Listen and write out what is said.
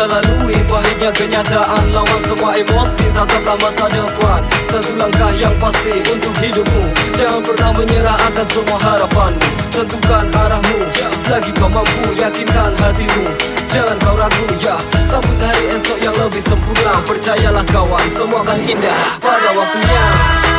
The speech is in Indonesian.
kita lalui pahitnya kenyataan. Lawan semua emosi, tataplah masa depan. Satu langkah yang pasti untuk hidupmu. Jangan pernah menyerah akan semua harapanmu. Tentukan arahmu, selagi kau mampu. Yakinkan hatimu, jangan kau ragu ya. Sambut hari esok yang lebih sempurna. Percayalah kawan, semua akan indah pada waktunya.